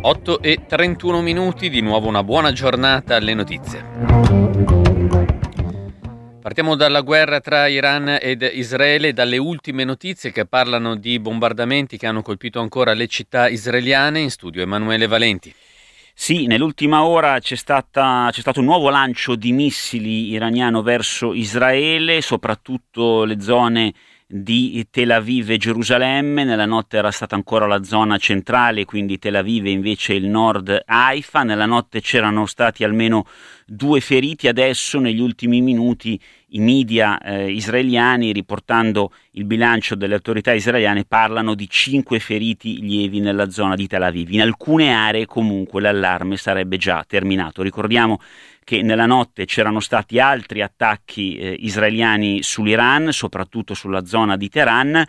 8:31, di nuovo una buona giornata alle notizie. Partiamo dalla guerra tra Iran ed Israele, dalle ultime notizie che parlano di bombardamenti che hanno colpito ancora le città israeliane. In studio Emanuele Valenti. Sì, nell'ultima ora c'è stato un nuovo lancio di missili iraniano verso Israele, soprattutto le zone di Tel Aviv e Gerusalemme. Nella notte era stata ancora la zona centrale, quindi Tel Aviv e invece il nord Haifa. Nella notte c'erano stati almeno 2 feriti. Adesso negli ultimi minuti i media israeliani, riportando il bilancio delle autorità israeliane, parlano di 5 feriti lievi nella zona di Tel Aviv. In alcune aree comunque l'allarme sarebbe già terminato. Ricordiamo che nella notte c'erano stati altri attacchi israeliani sull'Iran, soprattutto sulla zona di Teheran.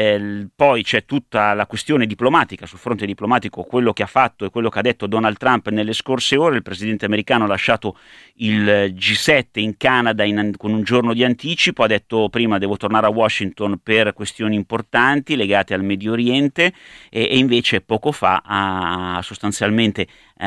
Poi c'è tutta la questione diplomatica, sul fronte diplomatico, quello che ha fatto e quello che ha detto Donald Trump nelle scorse ore. Il presidente americano ha lasciato il G7 in Canada con un giorno di anticipo, ha detto prima devo tornare a Washington per questioni importanti legate al Medio Oriente e invece poco fa ha sostanzialmente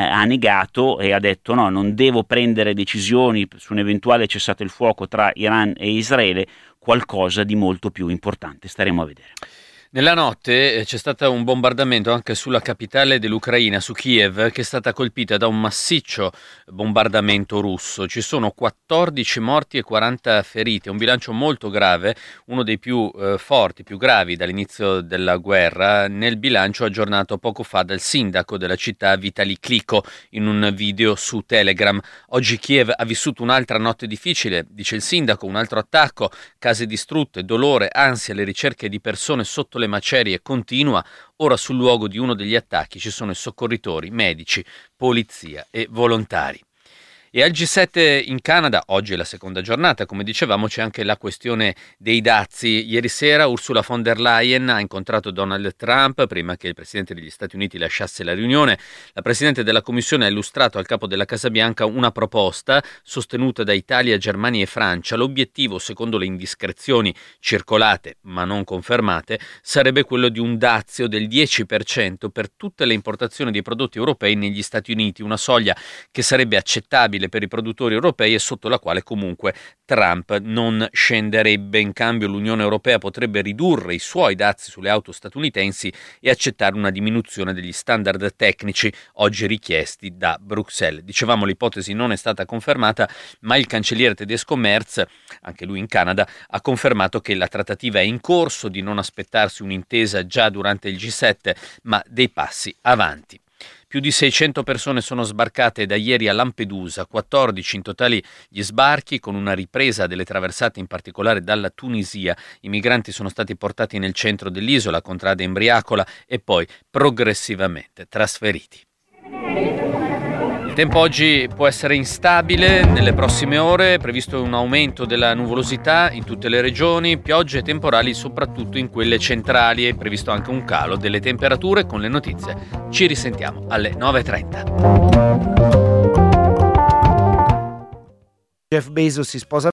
negato e ha detto no, non devo prendere decisioni su un eventuale cessate il fuoco tra Iran e Israele, qualcosa di molto più importante, staremo a vedere. Nella notte c'è stato un bombardamento anche sulla capitale dell'Ucraina, su Kiev, che è stata colpita da un massiccio bombardamento russo. Ci sono 14 morti e 40 feriti, un bilancio molto grave, uno dei più forti, più gravi dall'inizio della guerra, nel bilancio aggiornato poco fa dal sindaco della città Vitali Klitschko in un video su Telegram. Oggi Kiev ha vissuto un'altra notte difficile, dice il sindaco, un altro attacco, case distrutte, dolore, ansia, le ricerche di persone sotto le macerie continua. Ora sul luogo di uno degli attacchi ci sono i soccorritori, medici, polizia e volontari. E al G7 in Canada, oggi è la seconda giornata, come dicevamo c'è anche la questione dei dazi. Ieri sera Ursula von der Leyen ha incontrato Donald Trump prima che il Presidente degli Stati Uniti lasciasse la riunione. La Presidente della Commissione ha illustrato al capo della Casa Bianca una proposta sostenuta da Italia, Germania e Francia. L'obiettivo, secondo le indiscrezioni circolate ma non confermate, sarebbe quello di un dazio del 10% per tutte le importazioni di prodotti europei negli Stati Uniti, una soglia che sarebbe accettabile per i produttori europei e sotto la quale comunque Trump non scenderebbe. In cambio l'Unione Europea potrebbe ridurre i suoi dazi sulle auto statunitensi e accettare una diminuzione degli standard tecnici oggi richiesti da Bruxelles. Dicevamo l'ipotesi non è stata confermata, ma il cancelliere tedesco Merz, anche lui in Canada, ha confermato che la trattativa è in corso, di non aspettarsi un'intesa già durante il G7, ma dei passi avanti. Più di 600 persone sono sbarcate da ieri a Lampedusa, 14 in totale gli sbarchi, con una ripresa delle traversate in particolare dalla Tunisia. I migranti sono stati portati nel centro dell'isola, Contrada Imbriacola, e poi progressivamente trasferiti. Il tempo oggi può essere instabile, nelle prossime ore è previsto un aumento della nuvolosità in tutte le regioni, piogge e temporali soprattutto in quelle centrali, è previsto anche un calo delle temperature. Con le notizie ci risentiamo alle 9:30. Jeff Bezos si sposa